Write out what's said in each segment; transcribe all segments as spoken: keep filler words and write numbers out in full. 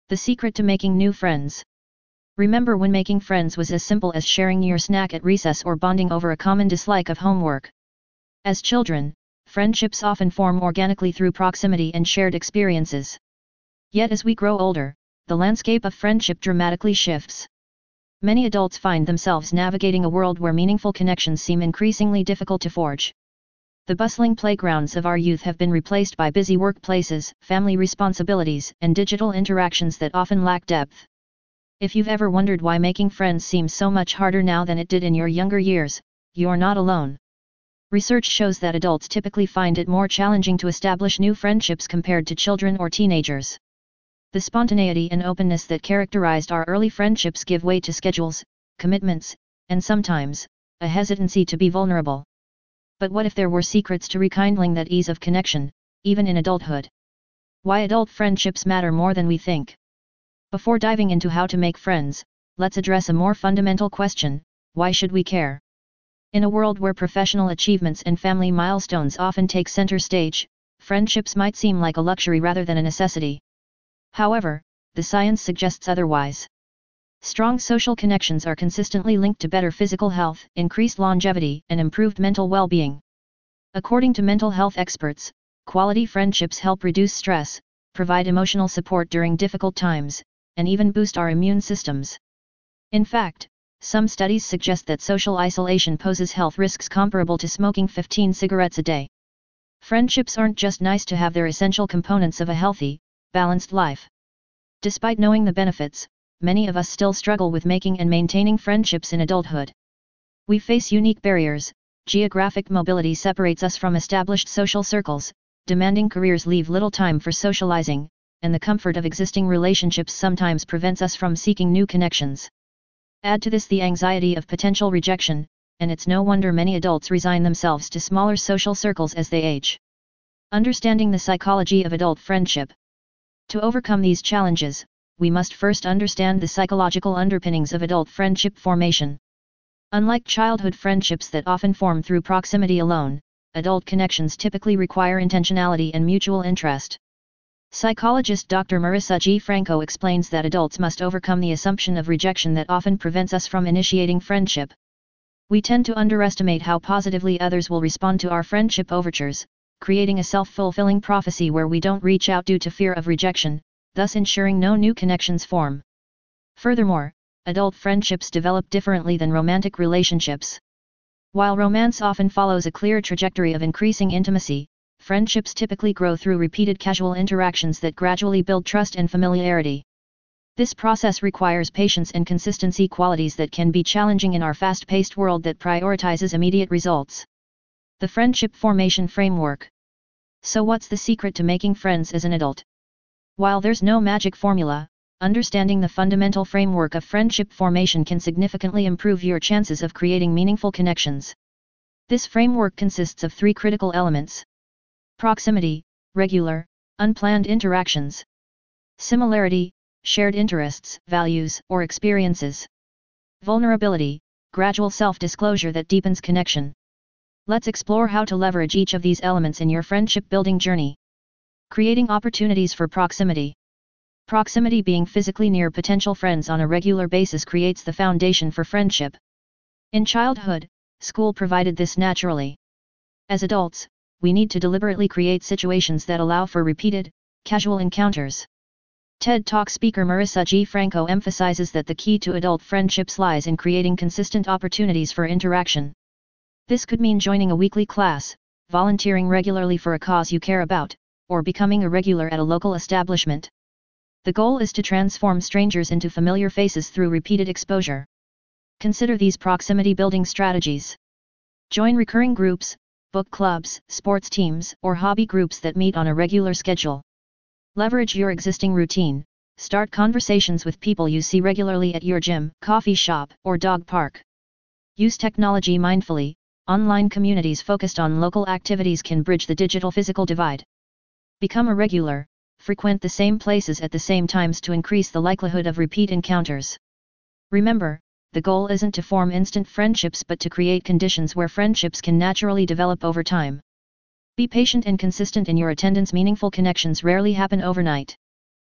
The secret to making new friends. Remember when making friends was as simple as sharing your snack at recess or bonding over a common dislike of homework. As children, friendships often form organically through proximity and shared experiences. Yet as we grow older, the landscape of friendship dramatically shifts. Many adults find themselves navigating a world where meaningful connections seem increasingly difficult to forge. The bustling playgrounds of our youth have been replaced by busy workplaces, family responsibilities, and digital interactions that often lack depth. If you've ever wondered why making friends seems so much harder now than it did in your younger years, you're not alone. Research shows that adults typically find it more challenging to establish new friendships compared to children or teenagers. The spontaneity and openness that characterized our early friendships give way to schedules, commitments, and sometimes, a hesitancy to be vulnerable. But what if there were secrets to rekindling that ease of connection, even in adulthood? Why adult friendships matter more than we think. Before diving into how to make friends, let's address a more fundamental question: why should we care? In a world where professional achievements and family milestones often take center stage, friendships might seem like a luxury rather than a necessity. However, the science suggests otherwise. Strong social connections are consistently linked to better physical health, increased longevity, and improved mental well-being. According to mental health experts, quality friendships help reduce stress, provide emotional support during difficult times, and even boost our immune systems. In fact, some studies suggest that social isolation poses health risks comparable to smoking fifteen cigarettes a day. Friendships aren't just nice to have, they're essential components of a healthy, balanced life. Despite knowing the benefits, many of us still struggle with making and maintaining friendships in adulthood. We face unique barriers. Geographic mobility separates us from established social circles, demanding careers leave little time for socializing, and the comfort of existing relationships sometimes prevents us from seeking new connections. Add to this the anxiety of potential rejection, and it's no wonder many adults resign themselves to smaller social circles as they age. Understanding the psychology of adult friendship. To overcome these challenges, we must first understand the psychological underpinnings of adult friendship formation. Unlike childhood friendships that often form through proximity alone, adult connections typically require intentionality and mutual interest. Psychologist Doctor Marissa G. Franco explains that adults must overcome the assumption of rejection that often prevents us from initiating friendship. We tend to underestimate how positively others will respond to our friendship overtures, creating a self-fulfilling prophecy where we don't reach out due to fear of rejection, thus ensuring no new connections form. Furthermore, adult friendships develop differently than romantic relationships. While romance often follows a clear trajectory of increasing intimacy, friendships typically grow through repeated casual interactions that gradually build trust and familiarity. This process requires patience and consistency, qualities that can be challenging in our fast-paced world that prioritizes immediate results. The friendship formation framework. So what's the secret to making friends as an adult? While there's no magic formula, understanding the fundamental framework of friendship formation can significantly improve your chances of creating meaningful connections. This framework consists of three critical elements: proximity, regular, unplanned interactions; similarity, shared interests, values, or experiences; vulnerability, gradual self-disclosure that deepens connection. Let's explore how to leverage each of these elements in your friendship building journey. Creating opportunities for proximity. Proximity, being physically near potential friends on a regular basis, creates the foundation for friendship. In childhood, school provided this naturally. As adults, we need to deliberately create situations that allow for repeated, casual encounters. TED Talk speaker Marissa G. Franco emphasizes that the key to adult friendships lies in creating consistent opportunities for interaction. This could mean joining a weekly class, volunteering regularly for a cause you care about, or becoming a regular at a local establishment. The goal is to transform strangers into familiar faces through repeated exposure. Consider these proximity building strategies. Join recurring groups, book clubs, sports teams, or hobby groups that meet on a regular schedule. Leverage your existing routine. Start conversations with people you see regularly at your gym, coffee shop, or dog park. Use technology mindfully. Online communities focused on local activities can bridge the digital-physical divide. Become a regular. Frequent the same places at the same times to increase the likelihood of repeat encounters. Remember, the goal isn't to form instant friendships but to create conditions where friendships can naturally develop over time. Be patient and consistent in your attendance. Meaningful connections rarely happen overnight.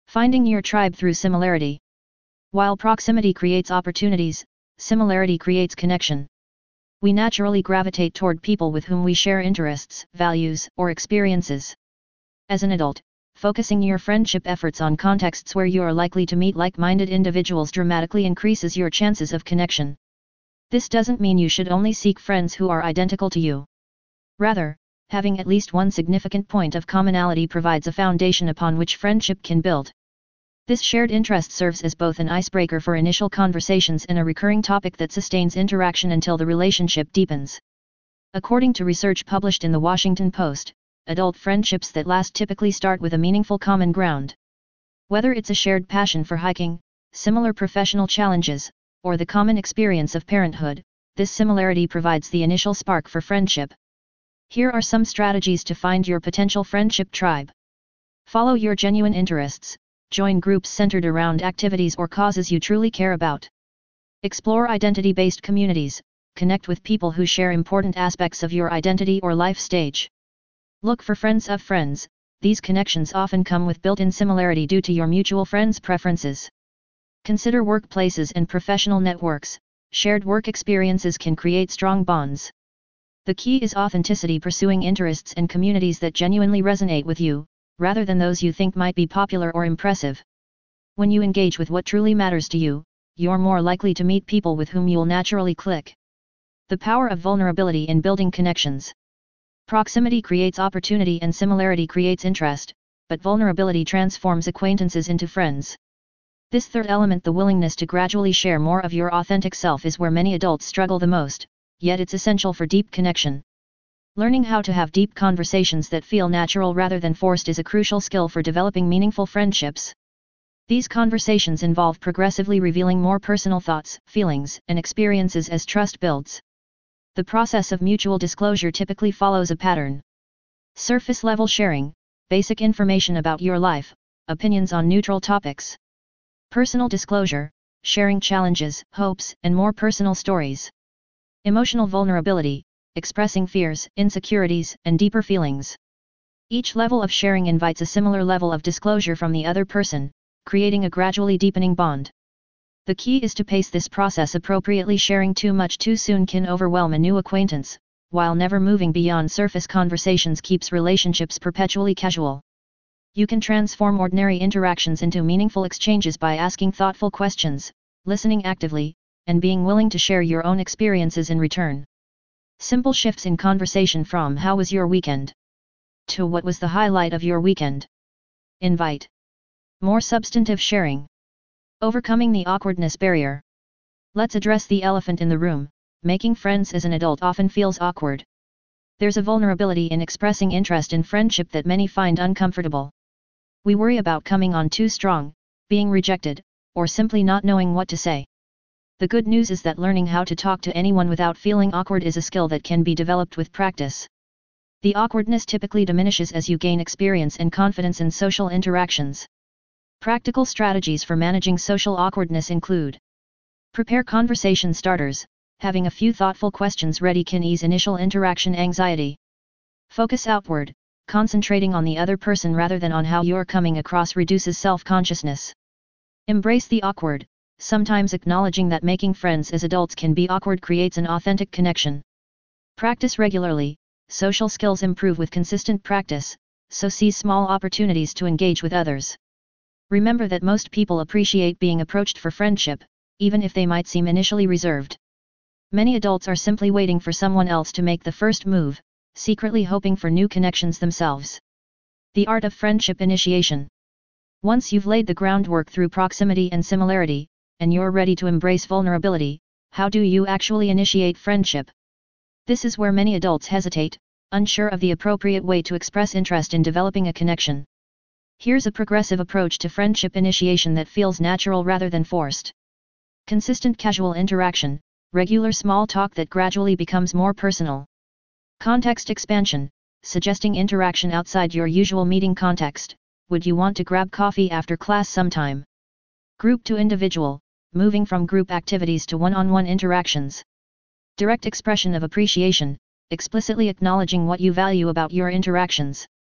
Finding your tribe through similarity. While proximity creates opportunities, similarity creates connection. We naturally gravitate toward people with whom we share interests, values, or experiences. As an adult, focusing your friendship efforts on contexts where you are likely to meet like-minded individuals dramatically increases your chances of connection. This doesn't mean you should only seek friends who are identical to you. Rather, having at least one significant point of commonality provides a foundation upon which friendship can build. This shared interest serves as both an icebreaker for initial conversations and a recurring topic that sustains interaction until the relationship deepens. According to research published in the Washington Post, adult friendships that last typically start with a meaningful common ground. Whether it's a shared passion for hiking, similar professional challenges, or the common experience of parenthood, this similarity provides the initial spark for friendship. Here are some strategies to find your potential friendship tribe. Follow your genuine interests. Join groups centered around activities or causes you truly care about. Explore identity-based communities. Connect with people who share important aspects of your identity or life stage. Look for friends of friends. These connections often come with built-in similarity due to your mutual friends' preferences. Consider workplaces and professional networks. Shared work experiences can create strong bonds. The key is authenticity, pursuing interests and communities that genuinely resonate with you, rather than those you think might be popular or impressive. When you engage with what truly matters to you, you're more likely to meet people with whom you'll naturally click. The power of vulnerability in building connections. Proximity creates opportunity and similarity creates interest, but vulnerability transforms acquaintances into friends. This third element, the willingness to gradually share more of your authentic self, is where many adults struggle the most, yet it's essential for deep connection. Learning how to have deep conversations that feel natural rather than forced is a crucial skill for developing meaningful friendships. These conversations involve progressively revealing more personal thoughts, feelings, and experiences as trust builds. The process of mutual disclosure typically follows a pattern. Surface-level sharing, basic information about your life, opinions on neutral topics. Personal disclosure, sharing challenges, hopes, and more personal stories. Emotional vulnerability, expressing fears, insecurities, and deeper feelings. Each level of sharing invites a similar level of disclosure from the other person, creating a gradually deepening bond. The key is to pace this process appropriately. Sharing too much too soon can overwhelm a new acquaintance, while never moving beyond surface conversations keeps relationships perpetually casual. You can transform ordinary interactions into meaningful exchanges by asking thoughtful questions, listening actively, and being willing to share your own experiences in return. Simple shifts in conversation from "How was your weekend?" to "What was the highlight of your weekend?" invite more substantive sharing. Overcoming the awkwardness barrier. Let's address the elephant in the room. Making friends as an adult often feels awkward. There's a vulnerability in expressing interest in friendship that many find uncomfortable. We worry about coming on too strong, being rejected, or simply not knowing what to say. The good news is that learning how to talk to anyone without feeling awkward is a skill that can be developed with practice. The awkwardness typically diminishes as you gain experience and confidence in social interactions. Practical strategies for managing social awkwardness include: prepare conversation starters. Having a few thoughtful questions ready can ease initial interaction anxiety. Focus outward. Concentrating on the other person rather than on how you're coming across reduces self-consciousness. Embrace the awkward. Sometimes acknowledging that making friends as adults can be awkward creates an authentic connection. Practice regularly. Social skills improve with consistent practice, so seize small opportunities to engage with others. Remember that most people appreciate being approached for friendship, even if they might seem initially reserved. Many adults are simply waiting for someone else to make the first move, secretly hoping for new connections themselves. The art of friendship initiation. Once you've laid the groundwork through proximity and similarity, and you're ready to embrace vulnerability, how do you actually initiate friendship? This is where many adults hesitate, unsure of the appropriate way to express interest in developing a connection. Here's a progressive approach to friendship initiation that feels natural rather than forced. Consistent casual interaction, regular small talk that gradually becomes more personal. Context expansion, suggesting interaction outside your usual meeting context. Would you want to grab coffee after class sometime? Group to individual, moving from group activities to one-on-one interactions. Direct expression of appreciation, explicitly acknowledging what you value about your interactions.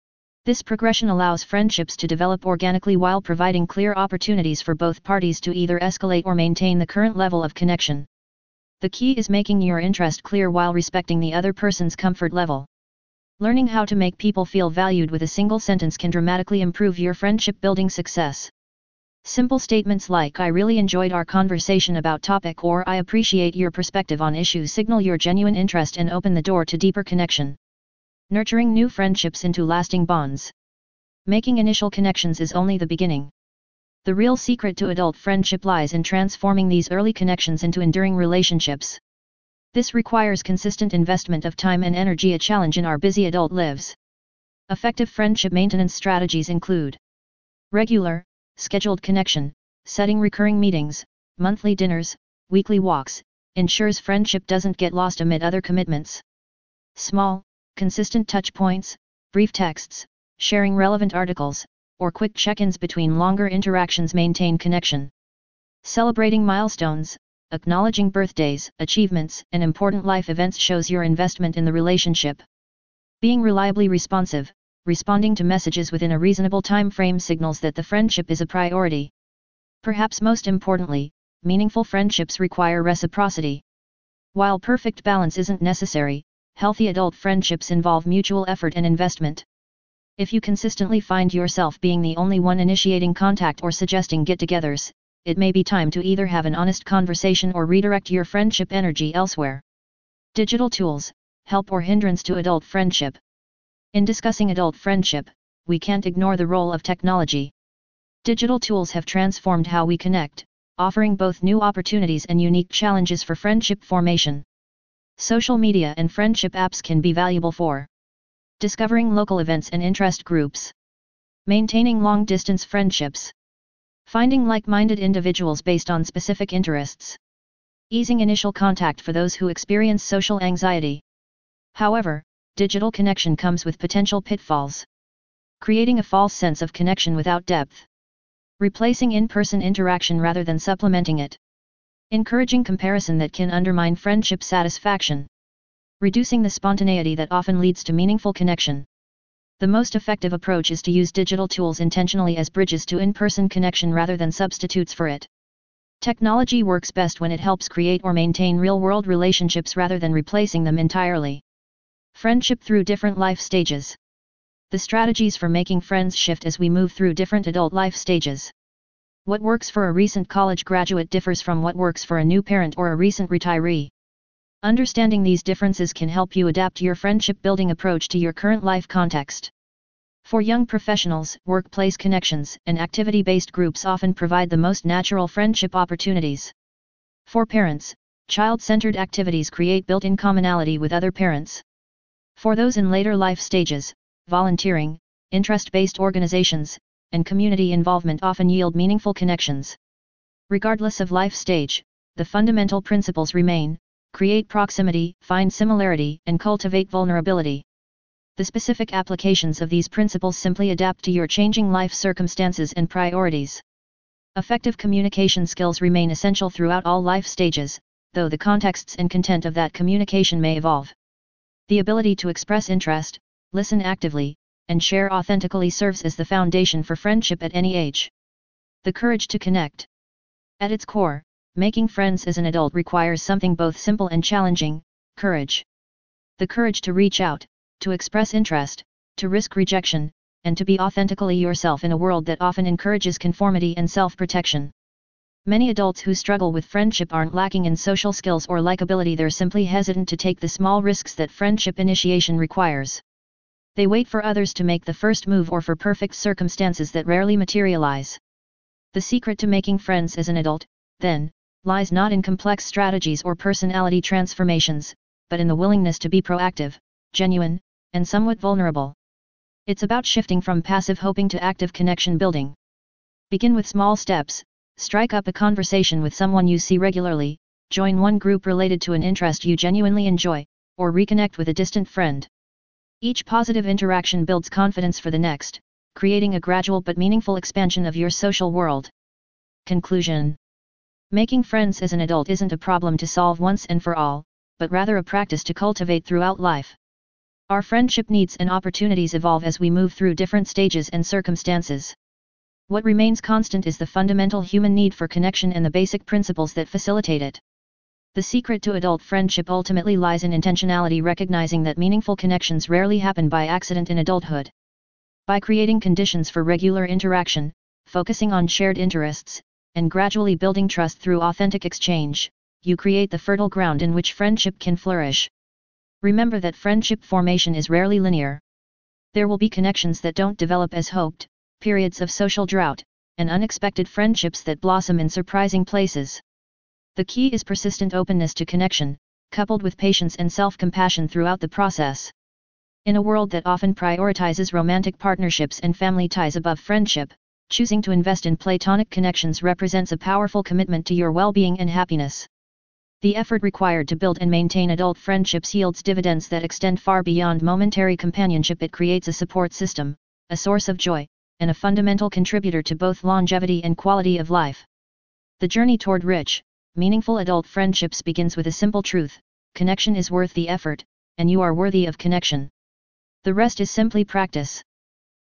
This progression allows friendships to develop organically while providing clear opportunities for both parties to either escalate or maintain the current level of connection. The key is making your interest clear while respecting the other person's comfort level. Learning how to make people feel valued with a single sentence can dramatically improve your friendship building success. Simple statements like "I really enjoyed our conversation about topic" or "I appreciate your perspective on issues" signal your genuine interest and open the door to deeper connection. Nurturing new friendships into lasting bonds. Making initial connections is only the beginning. The real secret to adult friendship lies in transforming these early connections into enduring relationships. This requires consistent investment of time and energy, a challenge in our busy adult lives. Effective friendship maintenance strategies include regular, scheduled connection, setting recurring meetings, monthly dinners, weekly walks, ensures friendship doesn't get lost amid other commitments. Small, consistent touch points, brief texts, sharing relevant articles, or quick check-ins between longer interactions maintain connection. Celebrating milestones, acknowledging birthdays, achievements, and important life events shows your investment in the relationship. Being reliably responsive, responding to messages within a reasonable time frame signals that the friendship is a priority. Perhaps most importantly, meaningful friendships require reciprocity. While perfect balance isn't necessary, healthy adult friendships involve mutual effort and investment. If you consistently find yourself being the only one initiating contact or suggesting get-togethers, it may be time to either have an honest conversation or redirect your friendship energy elsewhere. Digital tools, help or hindrance to adult friendship. In discussing adult friendship, we can't ignore the role of technology. Digital tools have transformed how we connect, offering both new opportunities and unique challenges for friendship formation. Social media and friendship apps can be valuable for discovering local events and interest groups, maintaining long-distance friendships, finding like-minded individuals based on specific interests, easing initial contact for those who experience social anxiety. However, digital connection comes with potential pitfalls. Creating a false sense of connection without depth. Replacing in-person interaction rather than supplementing it. Encouraging comparison that can undermine friendship satisfaction. Reducing the spontaneity that often leads to meaningful connection. The most effective approach is to use digital tools intentionally as bridges to in-person connection rather than substitutes for it. Technology works best when it helps create or maintain real-world relationships rather than replacing them entirely. Friendship through different life stages. The strategies for making friends shift as we move through different adult life stages. What works for a recent college graduate differs from what works for a new parent or a recent retiree. Understanding these differences can help you adapt your friendship building approach to your current life context. For young professionals, workplace connections and activity-based groups often provide the most natural friendship opportunities. For parents, child-centered activities create built-in commonality with other parents. For those in later life stages, volunteering, interest-based organizations, and community involvement often yield meaningful connections. Regardless of life stage, the fundamental principles remain: create proximity, find similarity, and cultivate vulnerability. The specific applications of these principles simply adapt to your changing life circumstances and priorities. Effective communication skills remain essential throughout all life stages, though the contexts and content of that communication may evolve. The ability to express interest, listen actively, and share authentically serves as the foundation for friendship at any age. The courage to connect. At its core, making friends as an adult requires something both simple and challenging: courage. The courage to reach out, to express interest, to risk rejection, and to be authentically yourself in a world that often encourages conformity and self-protection. Many adults who struggle with friendship aren't lacking in social skills or likability, they're simply hesitant to take the small risks that friendship initiation requires. They wait for others to make the first move or for perfect circumstances that rarely materialize. The secret to making friends as an adult, then, lies not in complex strategies or personality transformations, but in the willingness to be proactive, genuine, and somewhat vulnerable. It's about shifting from passive hoping to active connection building. Begin with small steps. Strike up a conversation with someone you see regularly, join one group related to an interest you genuinely enjoy, or reconnect with a distant friend. Each positive interaction builds confidence for the next, creating a gradual but meaningful expansion of your social world. Conclusion. Making friends as an adult isn't a problem to solve once and for all, but rather a practice to cultivate throughout life. Our friendship needs and opportunities evolve as we move through different stages and circumstances. What remains constant is the fundamental human need for connection and the basic principles that facilitate it. The secret to adult friendship ultimately lies in intentionality, recognizing that meaningful connections rarely happen by accident in adulthood. By creating conditions for regular interaction, focusing on shared interests, and gradually building trust through authentic exchange, you create the fertile ground in which friendship can flourish. Remember that friendship formation is rarely linear. There will be connections that don't develop as hoped, periods of social drought, and unexpected friendships that blossom in surprising places. The key is persistent openness to connection, coupled with patience and self-compassion throughout the process. In a world that often prioritizes romantic partnerships and family ties above friendship, choosing to invest in platonic connections represents a powerful commitment to your well-being and happiness. The effort required to build and maintain adult friendships yields dividends that extend far beyond momentary companionship. It creates a support system, a source of joy, and a fundamental contributor to both longevity and quality of life. The journey toward rich, meaningful adult friendships begins with a simple truth: connection is worth the effort, and you are worthy of connection. The rest is simply practice.